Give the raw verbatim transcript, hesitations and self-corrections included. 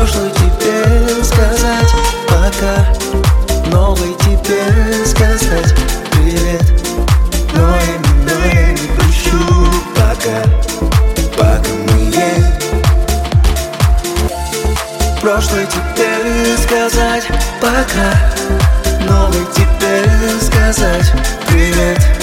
Прошлый тебе сказать пока, новый тебе сказать привет. Но именно я не прощу пока, пока мы едем. Прошлый тебе сказать пока, новый тебе сказать привет.